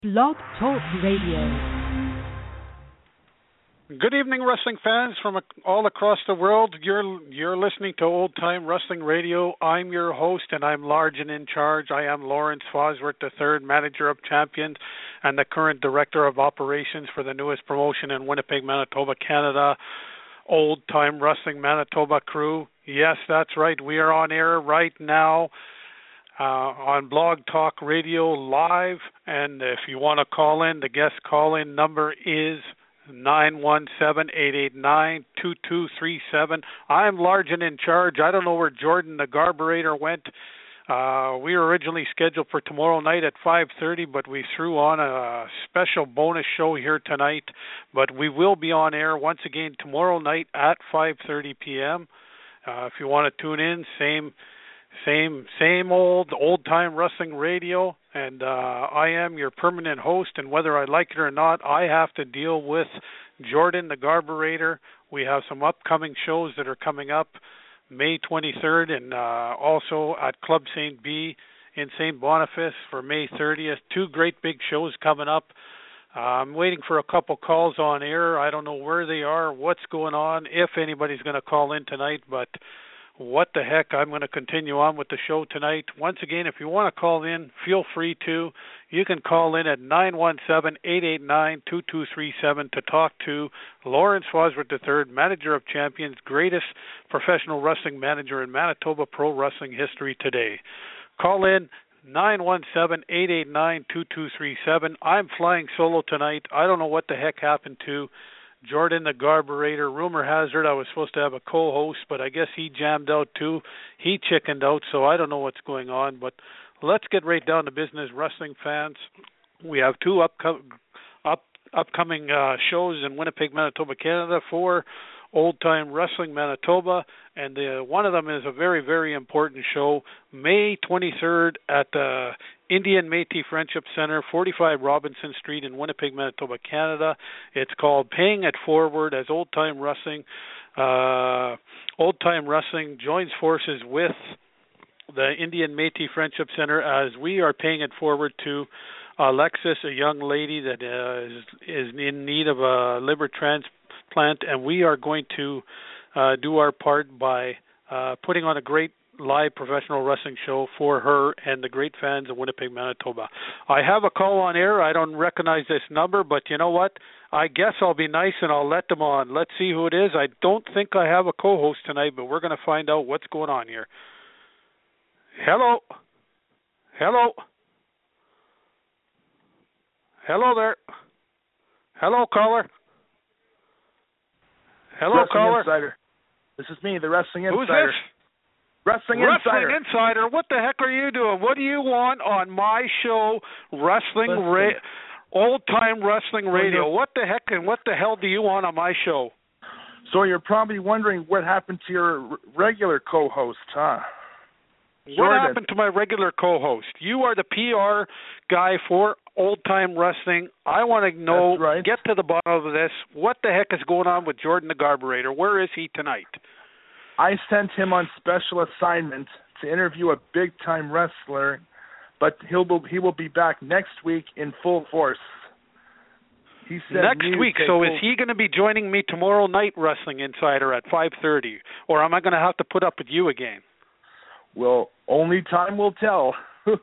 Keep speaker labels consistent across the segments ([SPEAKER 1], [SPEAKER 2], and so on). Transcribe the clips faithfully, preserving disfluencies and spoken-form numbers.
[SPEAKER 1] Blog Talk Radio.
[SPEAKER 2] Good evening, wrestling fans from all across the world. You're you're listening to Old Time Wrestling Radio. I'm your host, and I'm large and in charge. I am Lawrence Fosworth the third, Manager of Champions, and the current Director of Operations for the newest promotion in Winnipeg, Manitoba, Canada, Old Time Wrestling Manitoba crew. Yes, that's right. We are on air right now uh, on Blog Talk Radio Live, and if you want to call in, the guest call-in number is nine one seven, eight eight nine, two two three seven. I'm large and in charge. I don't know where Jordan the Garburator went. Uh, we were originally scheduled for tomorrow night at five thirty, but we threw on a special bonus show here tonight. But we will be on air once again tomorrow night at five thirty p.m. Uh, if you want to tune in, same Same, same old, old-time wrestling radio, and uh, I am your permanent host, and whether I like it or not, I have to deal with Jordan the Garburator. We have some upcoming shows that are coming up May twenty-third, and uh, also at Club Saint B in Saint Boniface for May thirtieth. Two great big shows coming up. Uh, I'm waiting for a couple calls on air. I don't know where they are, what's going on, if anybody's going to call in tonight, but what the heck, I'm going to continue on with the show tonight. Once again, if you want to call in, feel free to. You can call in at nine one seven, eight eight nine, two two three seven to talk to Lawrence Fosworth the third, Manager of Champions, greatest professional wrestling manager in Manitoba pro wrestling history today. Call in nine one seven, eight eight nine, two two three seven. I'm flying solo tonight. I don't know what the heck happened to Jordan the Garburator. Rumor has it I was supposed to have a co-host, but I guess he jammed out too. He chickened out, so I don't know what's going on. But let's get right down to business, wrestling fans. We have two upco- up, upcoming uh, shows in Winnipeg, Manitoba, Canada for Old Time Wrestling Manitoba, and uh, one of them is a very, very important show, May twenty-third at the Indian Métis Friendship Center, forty-five Robinson Street in Winnipeg, Manitoba, Canada. It's called Paying It Forward, as Old Time Wrestling, uh, Old Time Wrestling joins forces with the Indian Métis Friendship Center as we are paying it forward to Alexis, a young lady that uh, is, is in need of a liver transplant, and we are going to uh, do our part by uh, putting on a great live professional wrestling show for her and the great fans of Winnipeg, Manitoba. I have a call on air. I don't recognize this number, but you know what? I guess I'll be nice and I'll let them on. Let's see who it is. I don't think I have a co-host tonight, but we're going to find out what's going on here. Hello? Hello? Hello there? Hello, caller? Hello,
[SPEAKER 3] Wrestling
[SPEAKER 2] caller?
[SPEAKER 3] Insider. This is me, the Wrestling Insider.
[SPEAKER 2] Who's this?
[SPEAKER 3] Wrestling,
[SPEAKER 2] Wrestling
[SPEAKER 3] Insider.
[SPEAKER 2] Insider. What the heck are you doing? What do you want on my show, Wrestling Ra- Old Time Wrestling Radio? What the heck and what the hell do you want on my show?
[SPEAKER 3] So you're probably wondering what happened to your r- regular co-host, huh?
[SPEAKER 2] What
[SPEAKER 3] Jordan.
[SPEAKER 2] happened to my regular co-host? You are the P R guy for Old Time Wrestling. I want to know,
[SPEAKER 3] That's right.
[SPEAKER 2] get to the bottom of this. What the heck is going on with Jordan the Garburator? Where is he tonight?
[SPEAKER 3] I sent him on special assignment to interview a big-time wrestler, but he'll be, he will be back next week in full force. He said
[SPEAKER 2] Next week. So is he going to be joining me tomorrow night, Wrestling Insider, at five thirty? Or am I going to have to put up with you again?
[SPEAKER 3] Well, only time will tell.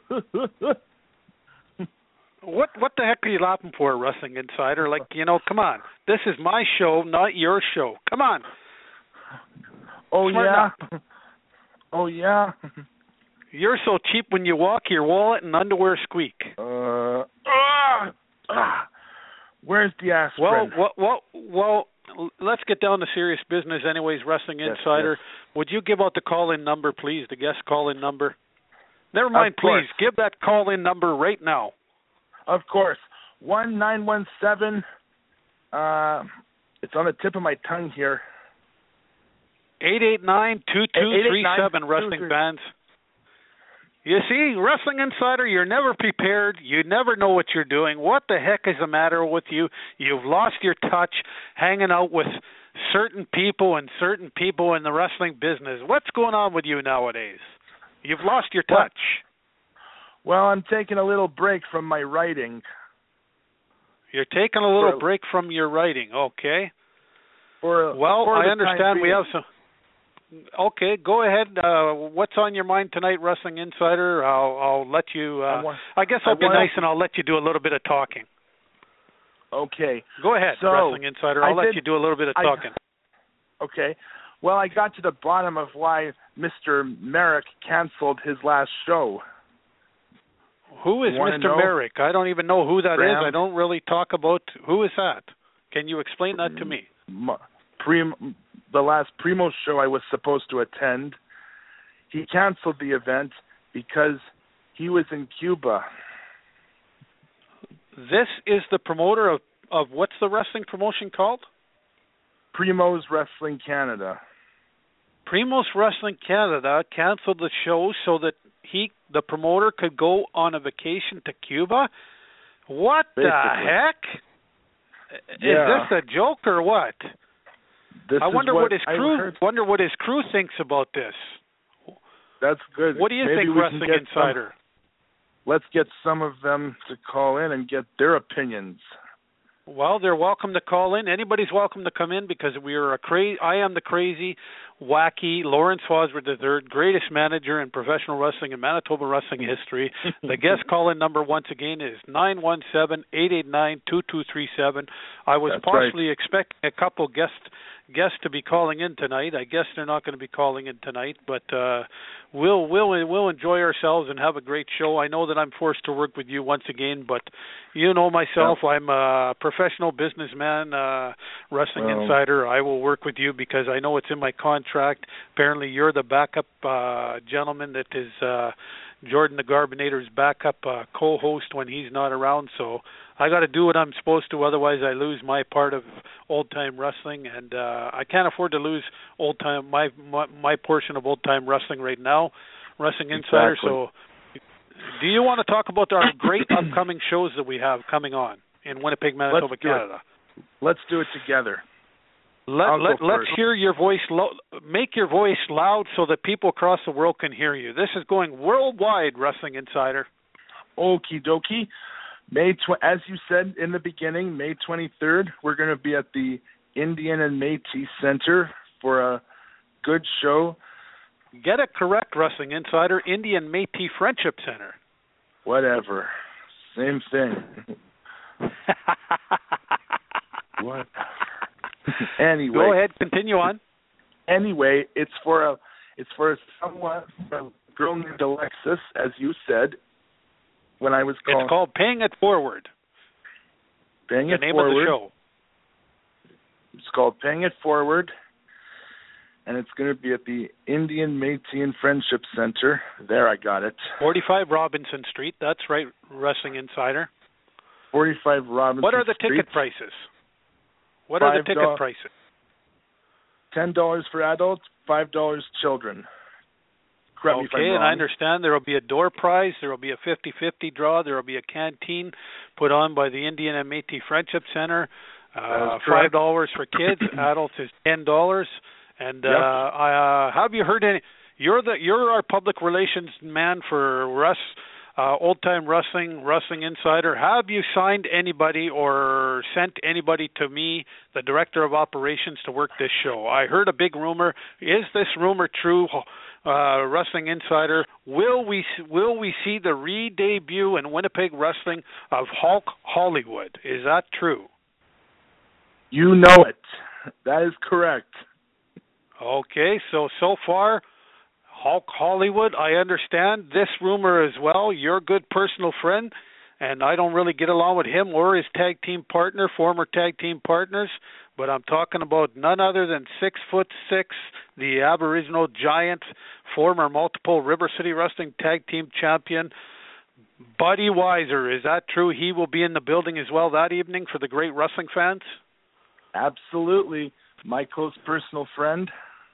[SPEAKER 2] What what the heck are you laughing for, Wrestling Insider? Like, you know, come on. This is my show, not your show. Come on.
[SPEAKER 3] Oh,
[SPEAKER 2] Smarten
[SPEAKER 3] yeah?
[SPEAKER 2] up.
[SPEAKER 3] Oh, yeah?
[SPEAKER 2] You're so cheap when you walk, your wallet and underwear squeak.
[SPEAKER 3] Uh, ah, ah. Where's the aspirin?
[SPEAKER 2] Well, well, well, well, let's get down to serious business anyways, Wrestling
[SPEAKER 3] Yes,
[SPEAKER 2] Insider.
[SPEAKER 3] yes.
[SPEAKER 2] Would you give out the call-in number, please, the guest call-in number? Never mind,
[SPEAKER 3] Of course.
[SPEAKER 2] please. Give that call-in number right now.
[SPEAKER 3] Of course. one nine one seven, uh, it's on the tip of my tongue here.
[SPEAKER 2] eight eight nine, two two three seven, Wrestling fans. You see, Wrestling Insider, you're never prepared. You never know what you're doing. What the heck is the matter with you? You've lost your touch hanging out with certain people and certain people in the wrestling business. What's going on with you nowadays? You've lost your touch.
[SPEAKER 3] Well, I'm taking a little break from my writing.
[SPEAKER 2] You're taking a little
[SPEAKER 3] For,
[SPEAKER 2] break from your writing, okay?
[SPEAKER 3] For,
[SPEAKER 2] well,
[SPEAKER 3] for
[SPEAKER 2] I understand we have some. Okay, go ahead. Uh, what's on your mind tonight, Wrestling Insider? I'll, I'll let you. Uh, I, want, I guess I'll I be nice and I'll let you do a little bit of talking.
[SPEAKER 3] Okay.
[SPEAKER 2] Go ahead,
[SPEAKER 3] so
[SPEAKER 2] Wrestling Insider. I'll
[SPEAKER 3] I
[SPEAKER 2] let
[SPEAKER 3] did,
[SPEAKER 2] you do a little bit of talking.
[SPEAKER 3] I, okay. Well, I got to the bottom of why Mister Merrick canceled his last show.
[SPEAKER 2] Who is Mister Merrick? I don't even know who that
[SPEAKER 3] Graham?
[SPEAKER 2] is. I don't really talk about who is that. Can you explain that to me?
[SPEAKER 3] Prim, the last Primo show I was supposed to attend, he canceled the event because he was in Cuba.
[SPEAKER 2] This is the promoter of, of what's the wrestling promotion called?
[SPEAKER 3] Primo's Wrestling Canada.
[SPEAKER 2] Primo's Wrestling Canada canceled the show so that he, the promoter, could go on a vacation to Cuba? What
[SPEAKER 3] Basically.
[SPEAKER 2] the heck?
[SPEAKER 3] Yeah.
[SPEAKER 2] Is this a joke or what?
[SPEAKER 3] This
[SPEAKER 2] I wonder
[SPEAKER 3] is what,
[SPEAKER 2] what his crew.
[SPEAKER 3] heard.
[SPEAKER 2] Wonder what his crew thinks about this.
[SPEAKER 3] That's good.
[SPEAKER 2] What do you
[SPEAKER 3] Maybe
[SPEAKER 2] think, Wrestling Insider?
[SPEAKER 3] Some, let's get some of them to call in and get their opinions.
[SPEAKER 2] Well, they're welcome to call in. Anybody's welcome to come in because we are a crazy. I am the crazy, wacky Lawrence Fosworth the third, greatest manager in professional wrestling in Manitoba wrestling history. The guest call-in number once again is nine one seven, eight eight nine, two two three seven. I was
[SPEAKER 3] That's
[SPEAKER 2] possibly
[SPEAKER 3] right.
[SPEAKER 2] expecting a couple guests guests to be calling in tonight. I guess they're not going to be calling in tonight, but uh, we'll we'll we'll enjoy ourselves and have a great show. I know that I'm forced to work with you once again, but you know myself, yeah. I'm a professional businessman, uh, wrestling well, insider. I will work with you because I know it's in my contract. Apparently, you're the backup uh, gentleman that is uh, Jordan the Garbinator's backup uh, co-host when he's not around. So I got to do what I'm supposed to, otherwise I lose my part of old time wrestling, and uh, I can't afford to lose old time my, my my portion of old time wrestling right now, Wrestling Insider.
[SPEAKER 3] Exactly.
[SPEAKER 2] So, do you want to talk about our great upcoming shows that we have coming on in Winnipeg, Manitoba,
[SPEAKER 3] let's
[SPEAKER 2] Canada?
[SPEAKER 3] It. Let's do it together.
[SPEAKER 2] Let, let, let's hear your voice. Lo- make your voice loud so that people across the world can hear you. This is going worldwide, Wrestling Insider.
[SPEAKER 3] Okie dokie. May tw- as you said in the beginning, May twenty-third, we're going to be at the Indian and Métis Center for a good show.
[SPEAKER 2] Get it correct, Wrestling Insider. Indian Métis Friendship Center.
[SPEAKER 3] Whatever. Same thing. What? Anyway.
[SPEAKER 2] Go ahead, continue on.
[SPEAKER 3] Anyway, it's for a it's for someone, a girl named Alexis, as you said. When I was calling.
[SPEAKER 2] It's called Paying It Forward.
[SPEAKER 3] Paying
[SPEAKER 2] the
[SPEAKER 3] It
[SPEAKER 2] name
[SPEAKER 3] Forward.
[SPEAKER 2] of the show.
[SPEAKER 3] It's called Paying It Forward, and it's going to be at the Indian Métis Friendship Center. There, I got it.
[SPEAKER 2] forty-five Robinson Street. That's right, Wrestling Insider.
[SPEAKER 3] forty-five Robinson Street.
[SPEAKER 2] What are the
[SPEAKER 3] Street.
[SPEAKER 2] ticket prices? What are the ticket
[SPEAKER 3] dollars
[SPEAKER 2] prices?
[SPEAKER 3] ten dollars for adults, five dollars children. Correct
[SPEAKER 2] okay, and I understand there will be a door prize, there will be a fifty-fifty draw, there will be a canteen put on by the Indian and Métis Friendship Center. Uh, five dollars for kids, adults is ten dollars. And uh,
[SPEAKER 3] yep.
[SPEAKER 2] I, uh, have you heard any? You're the you're our public relations man for Russ, uh, Old Time Wrestling, Wrestling Insider. Have you signed anybody or sent anybody to me, the director of operations, to work this show? I heard a big rumor. Is this rumor true? Uh, Wrestling Insider, will we will we see the re-debut in Winnipeg wrestling of Hulk Hollywood? Is that true?
[SPEAKER 3] You know it. That is correct.
[SPEAKER 2] Okay, so so far, Hulk Hollywood, I understand this rumor as well. Your good personal friend, and I don't really get along with him or his tag team partner, former tag team partners, but I'm talking about none other than six foot six, the Aboriginal giant, former multiple River City Wrestling Tag Team Champion, Buddy Weiser. Is that true? He will be in the building as well that evening for the great wrestling fans?
[SPEAKER 3] Absolutely. My close personal friend,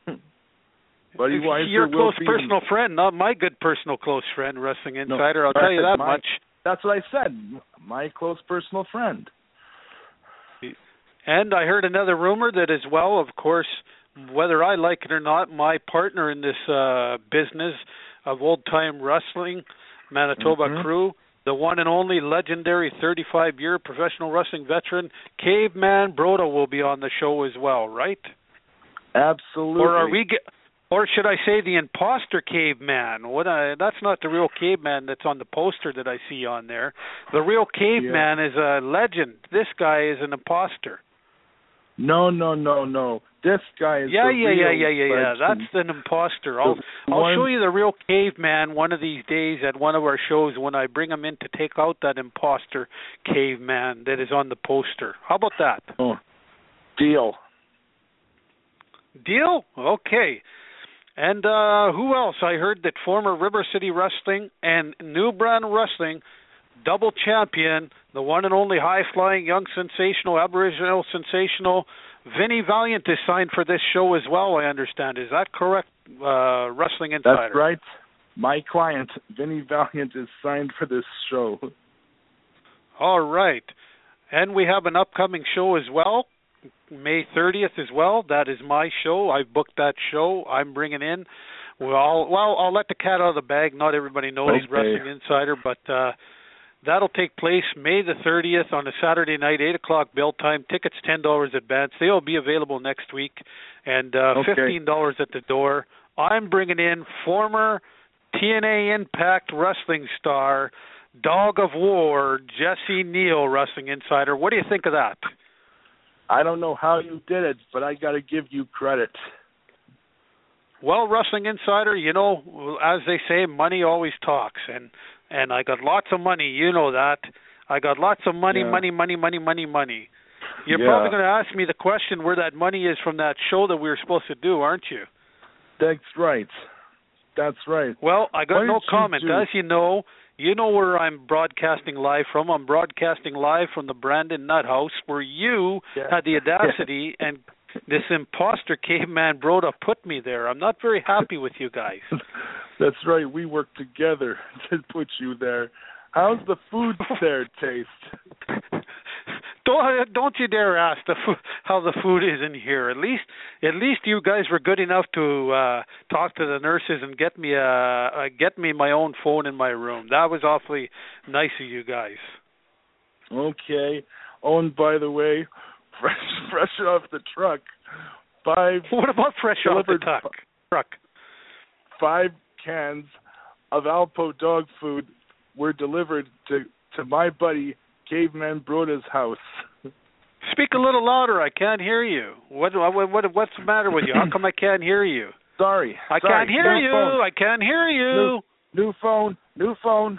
[SPEAKER 3] Buddy Weiser.
[SPEAKER 2] Your close
[SPEAKER 3] will be
[SPEAKER 2] personal
[SPEAKER 3] in...
[SPEAKER 2] friend, not my good personal close friend, Wrestling Insider.
[SPEAKER 3] No,
[SPEAKER 2] I'll tell you that
[SPEAKER 3] my,
[SPEAKER 2] much.
[SPEAKER 3] That's what I said. My close personal friend.
[SPEAKER 2] And I heard another rumor that as well, of course, whether I like it or not, my partner in this uh, business of old-time wrestling, Manitoba
[SPEAKER 3] mm-hmm.
[SPEAKER 2] Crew, the one and only legendary thirty-five-year professional wrestling veteran, Caveman Broda, will be on the show as well, right?
[SPEAKER 3] Absolutely.
[SPEAKER 2] Or are we get, or should I say the imposter Caveman? What I, that's not the real Caveman that's on the poster that I see on there. The real Caveman yeah. is a legend. This guy is an imposter.
[SPEAKER 3] No, no, no, no. This guy is
[SPEAKER 2] yeah,
[SPEAKER 3] the
[SPEAKER 2] yeah,
[SPEAKER 3] real
[SPEAKER 2] yeah, yeah, yeah, yeah. That's an imposter. I'll I'll one... show you the real Caveman one of these days at one of our shows when I bring him in to take out that imposter Caveman that is on the poster. How about that?
[SPEAKER 3] Oh, deal.
[SPEAKER 2] Deal? Okay. And uh, who else? I heard that former River City Wrestling and New Brand Wrestling double champion, the one and only high-flying, young, sensational, Aboriginal sensational, Vinny Valiant is signed for this show as well, I understand. Is that correct, uh, Wrestling Insider?
[SPEAKER 3] That's right. My client, Vinny Valiant, is signed for this show.
[SPEAKER 2] All right. And we have an upcoming show as well, May thirtieth as well. That is my show. I've booked that show. I'm bringing in. Well, I'll, well, I'll let the cat out of the bag. Not everybody knows
[SPEAKER 3] okay.
[SPEAKER 2] Wrestling Insider, but uh, that'll take place May the thirtieth on a Saturday night, eight o'clock bell time. Tickets ten dollars advance. They'll be available next week, and uh,
[SPEAKER 3] okay.
[SPEAKER 2] fifteen dollars at the door. I'm bringing in former T N A Impact Wrestling star, Dog of War, Jesse Neal, Wrestling Insider. What do you think of that?
[SPEAKER 3] I don't know how you did it, but I got to give you credit.
[SPEAKER 2] Well, Wrestling Insider, you know, as they say, money always talks, and and I got lots of money. You know that. I got lots of money,
[SPEAKER 3] yeah.
[SPEAKER 2] money, money, money, money, money. You're
[SPEAKER 3] yeah.
[SPEAKER 2] probably going to ask me the question where that money is from that show that we were supposed to do, aren't you?
[SPEAKER 3] That's right. That's right.
[SPEAKER 2] Well, I got
[SPEAKER 3] what
[SPEAKER 2] no comment. As you know, you know where I'm broadcasting live from. I'm broadcasting live from the Brandon Nut House, where you
[SPEAKER 3] yeah.
[SPEAKER 2] had the audacity and this imposter Caveman Broda put me there. I'm not very happy with you guys.
[SPEAKER 3] That's right. We worked together to put you there. How's the food there taste?
[SPEAKER 2] Don't don't you dare ask the fo- how the food is in here. At least at least you guys were good enough to uh, talk to the nurses and get me a uh, get me my own phone in my room. That was awfully nice of you guys.
[SPEAKER 3] Okay. Oh, and by the way, fresh fresh off the truck, five.
[SPEAKER 2] What about fresh off the truck? Truck.
[SPEAKER 3] Five cans of Alpo dog food were delivered to to my buddy Caveman Broda's house.
[SPEAKER 2] Speak a little louder. I can't hear you. What what, what what's the matter with you? How come I can't hear you?
[SPEAKER 3] Sorry.
[SPEAKER 2] I
[SPEAKER 3] sorry.
[SPEAKER 2] can't hear
[SPEAKER 3] new
[SPEAKER 2] you.
[SPEAKER 3] Phone.
[SPEAKER 2] I can't hear you.
[SPEAKER 3] New, new phone. New phone.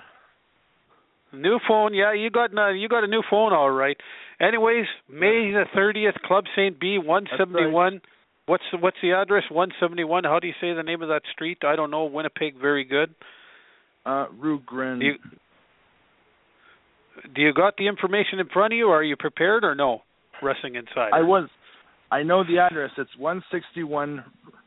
[SPEAKER 2] New phone. Yeah, you got uh, you got a new phone, all right. Anyways, May the thirtieth, Club Saint B, one seventy-one. Right. What's what's the address? one seventy-one. How do you say the name of that street? I don't know. Winnipeg. Very good.
[SPEAKER 3] Uh, Rue Grin.
[SPEAKER 2] Do you, do you got the information in front of you, or are you prepared, or no? Wrestling Insider.
[SPEAKER 3] I was. I know the address. It's one sixty-one.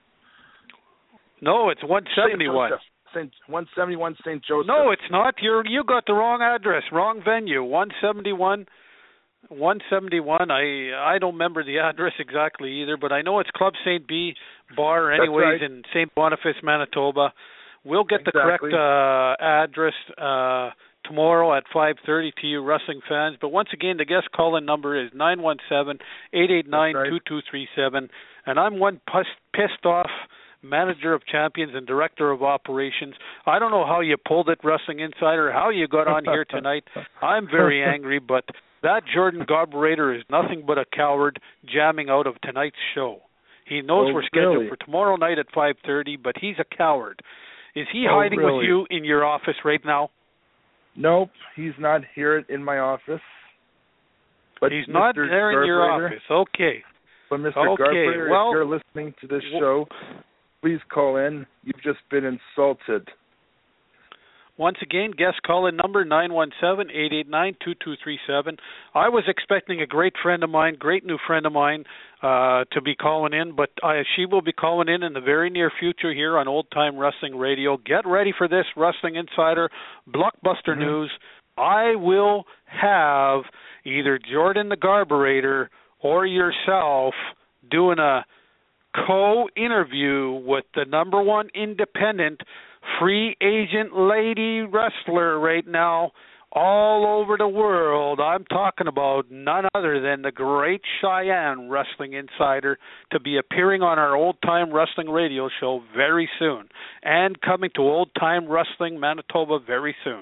[SPEAKER 2] No, it's one seventy-one.
[SPEAKER 3] Saint one seventy-one Saint Joseph.
[SPEAKER 2] No, it's not. You're you got the wrong address, wrong venue. one seventy-one. one seventy-one. I I don't remember the address exactly either, but I know it's Club Saint B Bar, anyways,
[SPEAKER 3] right.
[SPEAKER 2] in Saint Boniface, Manitoba. We'll get
[SPEAKER 3] exactly.
[SPEAKER 2] the correct uh, address uh, tomorrow at five thirty to you wrestling fans. But once again, the guest call-in number is nine one seven, eight eight nine, two two three seven. And I'm one pissed off manager of champions and director of operations. I don't know how you pulled it, Wrestling Insider, how you got on here tonight. I'm very angry, but that Jordan Garburator is nothing but a coward jamming out of tonight's show. He knows
[SPEAKER 3] oh,
[SPEAKER 2] we're scheduled
[SPEAKER 3] really?
[SPEAKER 2] for tomorrow night at five thirty, but he's a coward. Is he
[SPEAKER 3] oh,
[SPEAKER 2] hiding
[SPEAKER 3] really?
[SPEAKER 2] with you in your office right now?
[SPEAKER 3] Nope, he's not here in my office. But
[SPEAKER 2] he's
[SPEAKER 3] Mister
[SPEAKER 2] not there in your office. Okay.
[SPEAKER 3] But Mister
[SPEAKER 2] Okay.
[SPEAKER 3] Garburator,
[SPEAKER 2] well,
[SPEAKER 3] if you're listening to this
[SPEAKER 2] well,
[SPEAKER 3] show, please call in. You've just been insulted.
[SPEAKER 2] Once again, guest call-in number nine one seven, eight eight nine, two two three seven. I was expecting a great friend of mine, great new friend of mine, uh, to be calling in, but I, she will be calling in in the very near future here on Old Time Wrestling Radio. Get ready for this, Wrestling Insider, blockbuster mm-hmm. news. I will have either Jordan the Garburator or yourself doing a co-interview with the number one independent free agent lady wrestler right now all over the world. I'm talking about none other than the Great Cheyenne Wrestling Insider to be appearing on our Old Time Wrestling radio show very soon and coming to Old Time Wrestling Manitoba very soon.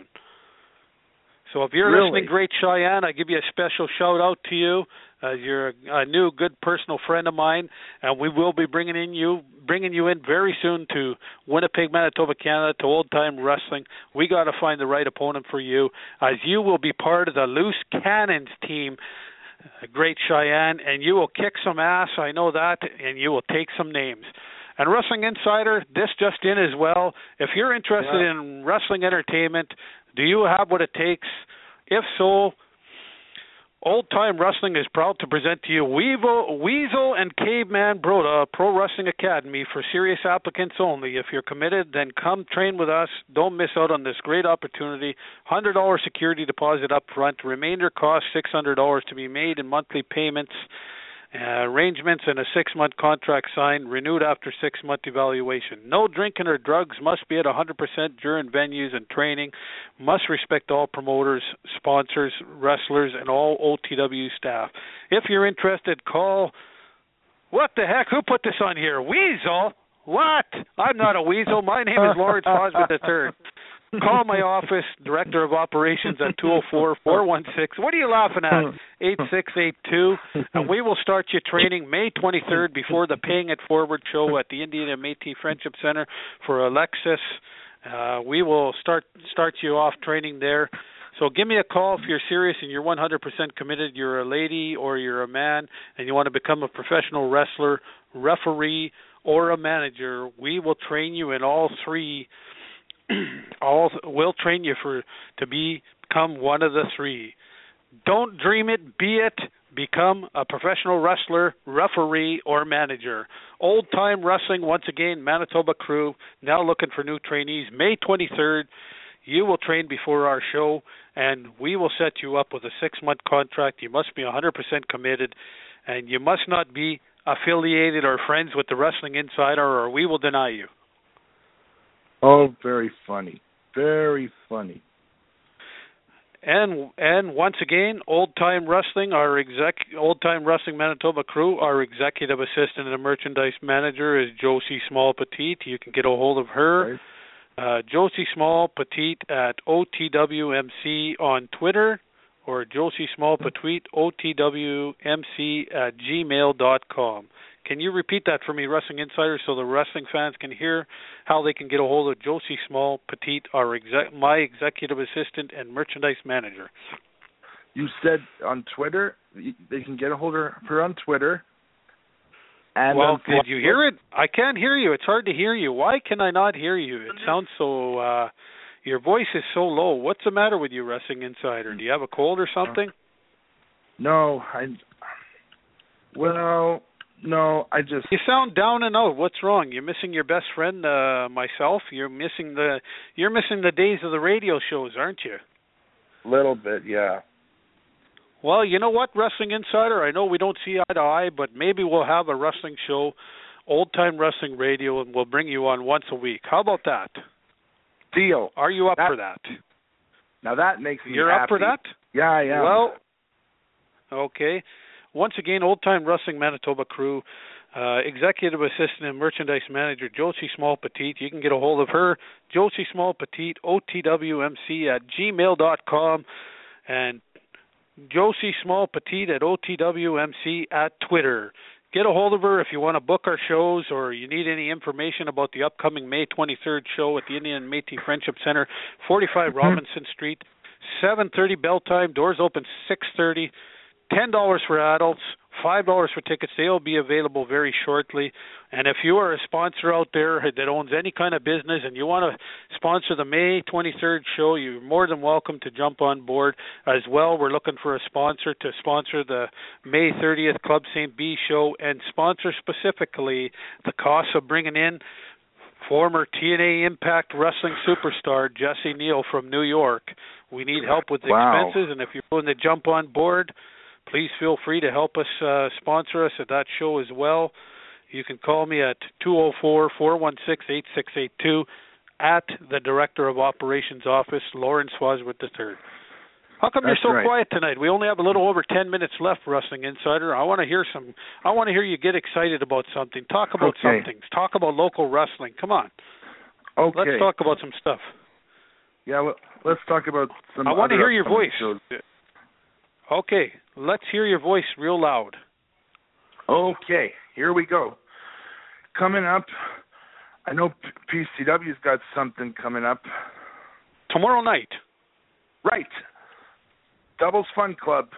[SPEAKER 2] So if you're
[SPEAKER 3] Really?
[SPEAKER 2] listening, Great Cheyenne, I give you a special shout out to you. Uh, you're a, a new, good personal friend of mine, and we will be bringing in you, bringing you in very soon to Winnipeg, Manitoba, Canada, to Old Time Wrestling. We got to find the right opponent for you, as you will be part of the Loose Cannons team, uh, Great Cheyenne, and you will kick some ass. I know that, and you will take some names. And Wrestling Insider, this just in as well. If you're interested yeah. in wrestling entertainment, do you have what it takes? If so, Old Time Wrestling is proud to present to you Weevil, Weasel and Caveman Broda Pro Wrestling Academy for serious applicants only. If you're committed, then come train with us. Don't miss out on this great opportunity. one hundred dollars security deposit up front. Remainder cost six hundred dollars to be made in monthly payments. Uh, arrangements and a six-month contract signed, renewed after six-month evaluation. No drinking or drugs, must be at one hundred percent during venues and training, must respect all promoters, sponsors, wrestlers, and all O T W staff. If you're interested, call, what the heck, who put this on here? Weasel? What? I'm not a weasel. My name is Lawrence Fosbury the third. Call my office, Director of Operations, at two oh four, four one six, what are you laughing at, eight six eight two, and we will start you training May twenty-third before the Paying It Forward show at the Indian and Métis Friendship Center for Alexis. Uh, we will start start you off training there. So give me a call if you're serious and you're one hundred percent committed, you're a lady or you're a man, and you want to become a professional wrestler, referee, or a manager. We will train you in all three. All will train you for to be, become one of the three. Don't dream it, be it. Become a professional wrestler, referee, or manager. Old Time Wrestling, once again, Manitoba crew, now looking for new trainees. May twenty-third, you will train before our show, and we will set you up with a six-month contract. You must be one hundred percent committed, and you must not be affiliated or friends with the Wrestling Insider, or we will deny you.
[SPEAKER 3] Oh, very funny. Very funny.
[SPEAKER 2] And and once again, Old Time Wrestling, our exec, Old Time Wrestling Manitoba crew, our executive assistant and merchandise manager is Josie Small Petite. You can get a hold of her. Right. Uh, Josie Small Petite at O T W M C on Twitter, or Josie Small Petite, O T W M C at gmail dot com. Can you repeat that for me, Wrestling Insider, so the wrestling fans can hear how they can get a hold of Josie Small Petite, our exec, my executive assistant and merchandise manager?
[SPEAKER 3] You said on Twitter, they can get a hold of her on Twitter. And
[SPEAKER 2] well, did you hear it? I can't hear you. It's hard to hear you. Why can I not hear you? It sounds so, uh, your voice is so low. What's the matter with you, Wrestling Insider? Do you have a cold or something?
[SPEAKER 3] No, I, well... No, I just...
[SPEAKER 2] You sound down and out. What's wrong? You're missing your best friend, uh, myself. You're missing the you're missing the days of the radio shows, aren't you?
[SPEAKER 3] A little bit, yeah.
[SPEAKER 2] Well, you know what, Wrestling Insider? I know we don't see eye to eye, but maybe we'll have a wrestling show, Old Time Wrestling Radio, and we'll bring you on once a week. How about that?
[SPEAKER 3] Deal.
[SPEAKER 2] Are you up
[SPEAKER 3] that,
[SPEAKER 2] for that?
[SPEAKER 3] Now that makes me
[SPEAKER 2] You're
[SPEAKER 3] happy.
[SPEAKER 2] up for that?
[SPEAKER 3] Yeah, I am.
[SPEAKER 2] Well, okay. Once again, Old Time Wrestling Manitoba crew, uh, executive assistant and merchandise manager Josie Small Petite. You can get a hold of her, Josie Small Petite, O T W M C at gmail dot com, and Josie Small Petite at O T W M C at Twitter. Get a hold of her if you want to book our shows or you need any information about the upcoming May twenty-third show at the Indian and Métis Friendship Center, forty-five Robinson Street, seven thirty bell time, doors open six thirty. ten dollars for adults, five dollars for tickets. They'll be available very shortly. And if you are a sponsor out there that owns any kind of business and you want to sponsor the May twenty-third show, you're more than welcome to jump on board as well. We're looking for a sponsor to sponsor the May thirtieth Club Saint B show and sponsor specifically the cost of bringing in former T N A Impact Wrestling superstar Jesse Neal from New York. We need help with the
[SPEAKER 3] wow.
[SPEAKER 2] expenses, and if you're willing to jump on board, please feel free to help us uh, sponsor us at that show as well. You can call me at two oh four, four one six, eight six eight two at the Director of Operations office, Lawrence Fosbury the third. How come
[SPEAKER 3] That's
[SPEAKER 2] you're so
[SPEAKER 3] right.
[SPEAKER 2] quiet tonight? We only have a little over ten minutes left, Wrestling Insider. I want to hear some. I want to hear you get excited about something. Talk about
[SPEAKER 3] Okay.
[SPEAKER 2] something. Talk about local wrestling. Come on.
[SPEAKER 3] Okay.
[SPEAKER 2] Let's talk about some stuff.
[SPEAKER 3] Yeah, well, let's talk about some.
[SPEAKER 2] I want to
[SPEAKER 3] other
[SPEAKER 2] hear your
[SPEAKER 3] upcoming
[SPEAKER 2] voice.
[SPEAKER 3] shows.
[SPEAKER 2] Okay, let's hear your voice real loud.
[SPEAKER 3] Okay, here we go. Coming up, I know P C W's got something coming up.
[SPEAKER 2] Tomorrow night.
[SPEAKER 3] Right. Doubles Fun Club.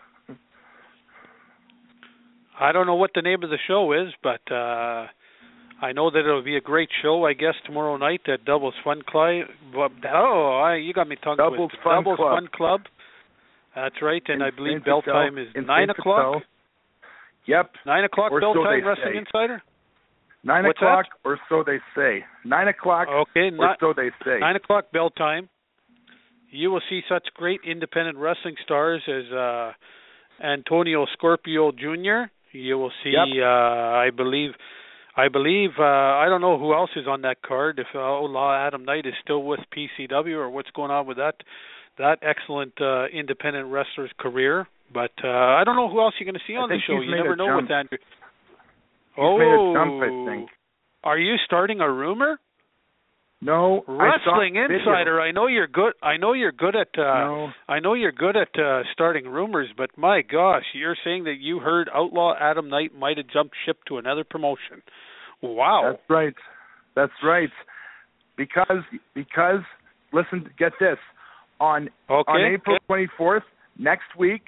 [SPEAKER 2] I don't know what the name of the show is, but uh, I know that it'll be a great show, I guess, tomorrow night at Doubles Fun Club. Oh, I, you got me tongue
[SPEAKER 3] Doubles
[SPEAKER 2] twisted.
[SPEAKER 3] Fun
[SPEAKER 2] Doubles
[SPEAKER 3] Club.
[SPEAKER 2] Fun Club. That's right, and
[SPEAKER 3] In
[SPEAKER 2] I believe
[SPEAKER 3] Saint
[SPEAKER 2] bell
[SPEAKER 3] Patel.
[SPEAKER 2] time is
[SPEAKER 3] In
[SPEAKER 2] nine
[SPEAKER 3] Saint
[SPEAKER 2] o'clock.
[SPEAKER 3] Patel. Yep.
[SPEAKER 2] Nine o'clock
[SPEAKER 3] Or
[SPEAKER 2] bell
[SPEAKER 3] so
[SPEAKER 2] time,
[SPEAKER 3] they
[SPEAKER 2] Wrestling
[SPEAKER 3] say.
[SPEAKER 2] Insider.
[SPEAKER 3] Nine
[SPEAKER 2] What's
[SPEAKER 3] o'clock,
[SPEAKER 2] that?
[SPEAKER 3] or so they say. Nine o'clock,
[SPEAKER 2] Okay,
[SPEAKER 3] or
[SPEAKER 2] not,
[SPEAKER 3] so they say.
[SPEAKER 2] nine o'clock bell time. You will see such great independent wrestling stars as uh, Antonio Scorpio Junior You will see,
[SPEAKER 3] Yep.
[SPEAKER 2] uh, I believe, I believe, uh, I don't know who else is on that card. If uh, Outlaw Adam Knight is still with P C W or what's going on with that, that excellent uh, independent wrestler's career. But uh, I don't know who else you're going to see
[SPEAKER 3] I
[SPEAKER 2] on the
[SPEAKER 3] think
[SPEAKER 2] show.
[SPEAKER 3] he's
[SPEAKER 2] You
[SPEAKER 3] made
[SPEAKER 2] never
[SPEAKER 3] a
[SPEAKER 2] know
[SPEAKER 3] jump.
[SPEAKER 2] with Andrew.
[SPEAKER 3] He's
[SPEAKER 2] oh,
[SPEAKER 3] made a jump, I think.
[SPEAKER 2] Are you starting a rumor?
[SPEAKER 3] No,
[SPEAKER 2] Wrestling
[SPEAKER 3] I saw
[SPEAKER 2] Insider. I know you're good. I know you're good at. Uh,
[SPEAKER 3] No.
[SPEAKER 2] I know you're good at uh, starting rumors, but my gosh, you're saying that you heard Outlaw Adam Knight might have jumped ship to another promotion. Wow.
[SPEAKER 3] That's right. That's right. Because because listen, get this. On
[SPEAKER 2] okay.
[SPEAKER 3] on April twenty-fourth, next week,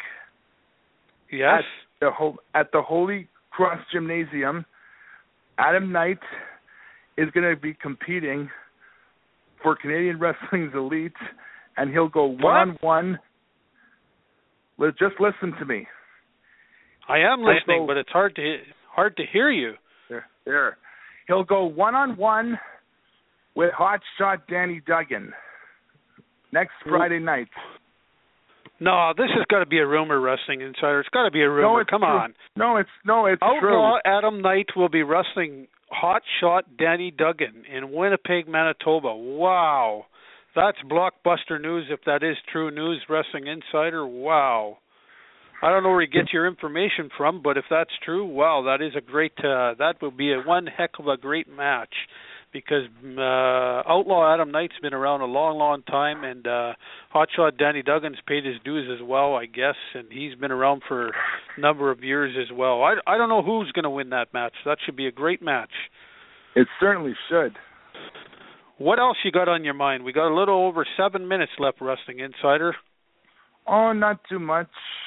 [SPEAKER 2] Yes.
[SPEAKER 3] at the Ho- at the Holy Cross Gymnasium, Adam Knight is going to be competing for Canadian Wrestling's Elite, and he'll go one-on-one. Li- Just listen to me.
[SPEAKER 2] I am listening,
[SPEAKER 3] go-
[SPEAKER 2] but it's hard to he- hard to hear you.
[SPEAKER 3] There, there. He'll go one-on-one with Hot Shot Danny Duggan next Friday night.
[SPEAKER 2] No, this has got to be a rumor, Wrestling Insider. It's got to be a rumor.
[SPEAKER 3] No, it's
[SPEAKER 2] Come
[SPEAKER 3] true.
[SPEAKER 2] on.
[SPEAKER 3] No, it's no, it's
[SPEAKER 2] Outlaw
[SPEAKER 3] true.
[SPEAKER 2] Adam Knight will be wrestling Hot Shot Danny Duggan in Winnipeg, Manitoba. Wow. That's blockbuster news if that is true news, Wrestling Insider. Wow. I don't know where you get your information from, but if that's true, wow, that is a great, uh, that will be a one heck of a great match because uh, Outlaw Adam Knight's been around a long, long time, and uh, Hotshot Danny Duggan's paid his dues as well, I guess, and he's been around for a number of years as well. I, I don't know who's going to win that match. That should be a great match.
[SPEAKER 3] It certainly should.
[SPEAKER 2] What else you got on your mind? We got a little over seven minutes left, Wrestling Insider.
[SPEAKER 3] Oh, not too much.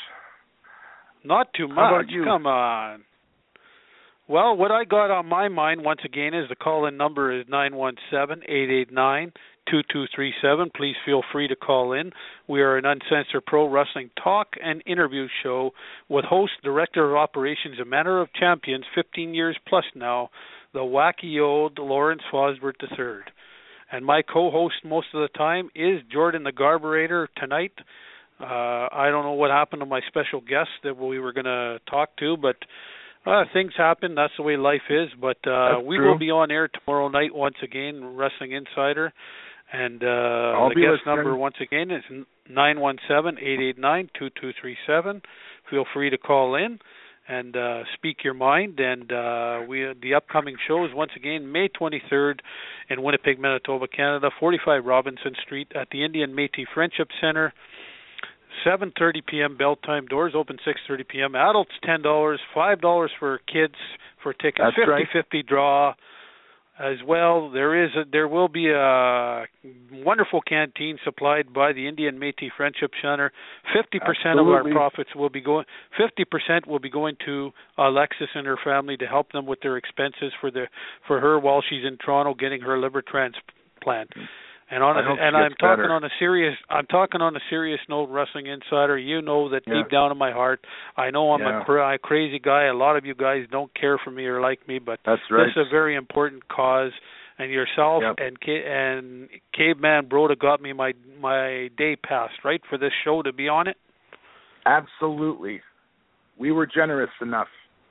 [SPEAKER 2] Not too much.
[SPEAKER 3] How about you?
[SPEAKER 2] Come on. Well, what I got on my mind, once again, is the call-in number is nine one seven, eight eight nine, two two three seven. Please feel free to call in. We are an uncensored pro wrestling talk and interview show with host, director of operations, and manner of champions, fifteen years plus now, the wacky old Lawrence Fosbert the third. And my co-host most of the time is Jordan the Garburator tonight. Uh, I don't know what happened to my special guest that we were going to talk to, but uh, things happen. That's the way life is. But uh, we
[SPEAKER 3] true.
[SPEAKER 2] will be on air tomorrow night once again, Wrestling Insider. And uh,
[SPEAKER 3] I'll
[SPEAKER 2] the
[SPEAKER 3] be
[SPEAKER 2] guest
[SPEAKER 3] listening.
[SPEAKER 2] number once again is nine one seven, eight eight nine, two two three seven. Feel free to call in and uh, speak your mind. And uh, we the upcoming shows, once again, May twenty-third in Winnipeg, Manitoba, Canada, forty-five Robinson Street at the Indian Métis Friendship Center. seven thirty p.m. bell time. Doors open six thirty p.m. Adults ten dollars, five dollars for kids for tickets.
[SPEAKER 3] That's right.
[SPEAKER 2] fifty fifty draw as well. There is a, there will be a wonderful canteen supplied by the Indian Métis Friendship Center. fifty percent of our
[SPEAKER 3] Absolutely.
[SPEAKER 2] profits will be going fifty percent will be going to Alexis and her family to help them with their expenses for the for her while she's in Toronto getting her liver transplant. And on a,
[SPEAKER 3] I hope
[SPEAKER 2] and
[SPEAKER 3] she
[SPEAKER 2] I'm
[SPEAKER 3] gets
[SPEAKER 2] talking
[SPEAKER 3] better.
[SPEAKER 2] on a serious I'm talking on a serious note, Wrestling Insider. You know that
[SPEAKER 3] Yeah.
[SPEAKER 2] deep down in my heart, I know I'm
[SPEAKER 3] Yeah.
[SPEAKER 2] a cra- crazy guy. A lot of you guys don't care for me or like me, but
[SPEAKER 3] That's right.
[SPEAKER 2] this is a very important cause. And yourself
[SPEAKER 3] Yep.
[SPEAKER 2] and Ca- and Caveman Broda got me my my day passed, right, for this show to be on it.
[SPEAKER 3] Absolutely. We were generous enough.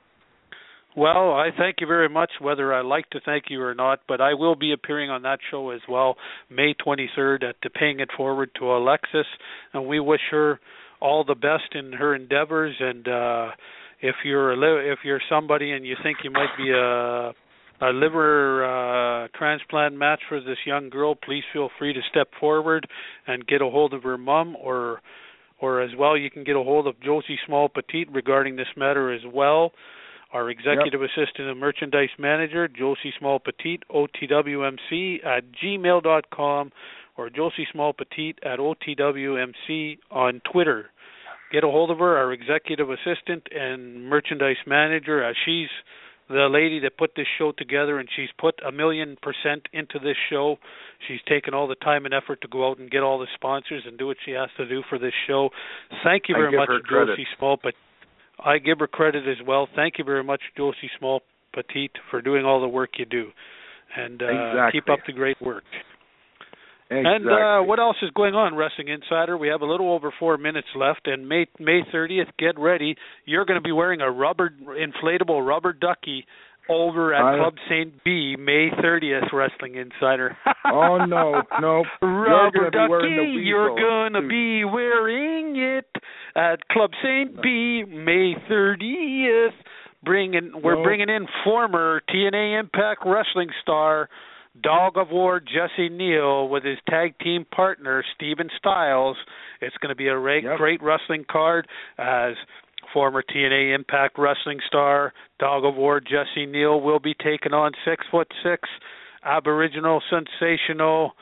[SPEAKER 2] Well, I thank you very much, whether I like to thank you or not, but I will be appearing on that show as well, May twenty-third at the Paying It Forward to Alexis, and we wish her all the best in her endeavors. And uh, if you're a li- if you're somebody and you think you might be a a liver uh, transplant match for this young girl, please feel free to step forward and get a hold of her mom, or or as well you can get a hold of Josie Small Petite regarding this matter as well. Our executive yep. assistant and merchandise manager, Josie Small Petite, O T W M C at gmail dot com, or Josie Small Petite at O T W M C on Twitter. Get a hold of her, our executive assistant and merchandise manager, as she's the lady that put this show together, and she's put a million percent into this show. She's taken all the time and effort to go out and get all the sponsors and do what she has to do for this show. Thank you very much, Josie Small Petite. I give her credit as well. Thank you very much, Josie Small Petite, for doing all the work you do. And uh,
[SPEAKER 3] exactly.
[SPEAKER 2] keep up the great work.
[SPEAKER 3] Exactly.
[SPEAKER 2] And uh, what else is going on, Wrestling Insider? We have a little over four minutes left, and May May thirtieth, get ready. You're going to be wearing a rubber, inflatable rubber ducky over at uh, Club Saint B, May thirtieth, Wrestling Insider.
[SPEAKER 3] Oh, no, no.
[SPEAKER 2] Rubber ducky, you're going to be wearing it at Club Saint B, May thirtieth. Bringing, we're no. bringing in former T N A Impact Wrestling star, Dog of War Jesse Neal, with his tag team partner Steven Styles. It's going to be a great, yep. great wrestling card, as former T N A Impact Wrestling star Dog of War Jesse Neal will be taking on six foot six Aboriginal sensational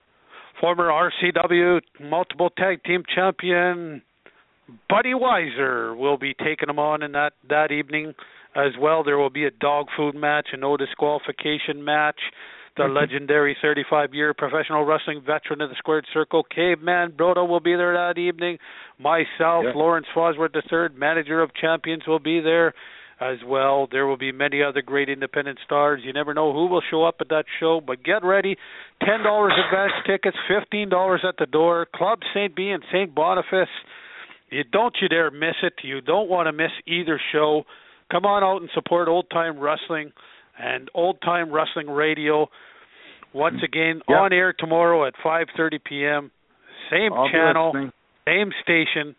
[SPEAKER 2] former R C W multiple tag team champion Buddy Weiser will be taking him on in that that evening as well. There will be a dog food match, a no disqualification match. The legendary thirty-five-year professional wrestling veteran of the Squared Circle, Caveman Brodo, will be there that evening. Myself, yep. Lawrence Fosworth the third, manager of champions, will be there as well. There will be many other great independent stars. You never know who will show up at that show, but get ready. ten dollars advance tickets, fifteen dollars at the door. Club Saint B and Saint Boniface. You don't you dare miss it. You don't want to miss either show. Come on out and support Old Time Wrestling and Old Time Wrestling Radio. Once again, yep. on air tomorrow at five thirty p.m. Same
[SPEAKER 3] I'll
[SPEAKER 2] channel, same station.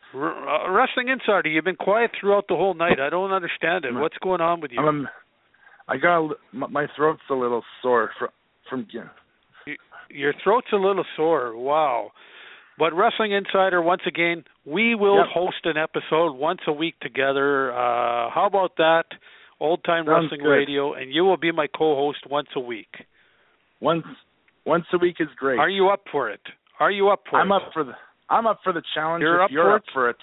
[SPEAKER 2] R- uh, Wrestling Insider, you've been quiet throughout the whole night. I don't understand it. What's going on with you?
[SPEAKER 3] Um, I got a, my throat's a little sore from from. Yeah.
[SPEAKER 2] Your throat's a little sore. Wow. But Wrestling Insider, once again, we will yep. host an episode once a week together. Uh, how about that? Old Time
[SPEAKER 3] Sounds
[SPEAKER 2] Wrestling
[SPEAKER 3] good.
[SPEAKER 2] Radio, and you will be my co-host once a week.
[SPEAKER 3] Once once a week is great.
[SPEAKER 2] Are you up for it? Are you up for
[SPEAKER 3] I'm
[SPEAKER 2] it?
[SPEAKER 3] I'm up for the I'm up for the challenge.
[SPEAKER 2] You're
[SPEAKER 3] if
[SPEAKER 2] up
[SPEAKER 3] you're
[SPEAKER 2] for
[SPEAKER 3] up
[SPEAKER 2] it?
[SPEAKER 3] for it.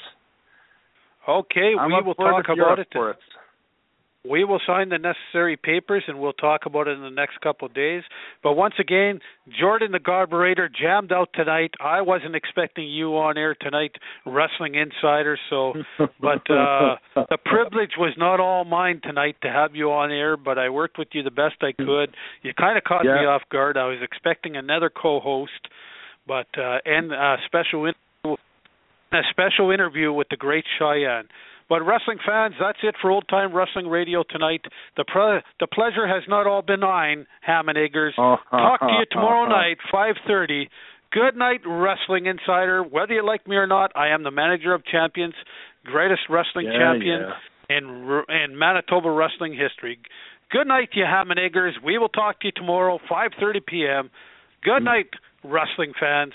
[SPEAKER 2] Okay,
[SPEAKER 3] I'm
[SPEAKER 2] we
[SPEAKER 3] up
[SPEAKER 2] will
[SPEAKER 3] for
[SPEAKER 2] talk
[SPEAKER 3] it if you're
[SPEAKER 2] about
[SPEAKER 3] up
[SPEAKER 2] it.
[SPEAKER 3] For it.
[SPEAKER 2] We will sign the necessary papers, and we'll talk about it in the next couple of days. But once again, Jordan the Garburator jammed out tonight. I wasn't expecting you on air tonight, Wrestling Insider. So, but uh, the privilege was not all mine tonight to have you on air. But I worked with you the best I could. You kind of caught
[SPEAKER 3] yeah.
[SPEAKER 2] me off guard. I was expecting another co-host, but uh, and a special in- a special interview with the great Cheyenne. But wrestling fans, that's it for Old Time Wrestling Radio tonight. The pre- the pleasure has not all been mine, Ham and Eggers.
[SPEAKER 3] Uh,
[SPEAKER 2] Talk to you
[SPEAKER 3] uh,
[SPEAKER 2] tomorrow
[SPEAKER 3] uh,
[SPEAKER 2] night, five thirty. Good night, Wrestling Insider. Whether you like me or not, I am the manager of champions, greatest wrestling
[SPEAKER 3] yeah,
[SPEAKER 2] champion
[SPEAKER 3] yeah.
[SPEAKER 2] in in Manitoba wrestling history. Good night, you Ham and Eggers. We will talk to you tomorrow, five thirty p.m. Good night, wrestling fans.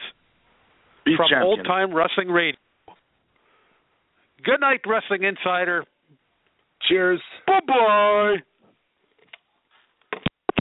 [SPEAKER 3] Be
[SPEAKER 2] from
[SPEAKER 3] champion.
[SPEAKER 2] Old Time Wrestling Radio. Good night, Wrestling Insider.
[SPEAKER 3] Cheers.
[SPEAKER 2] Bye-bye.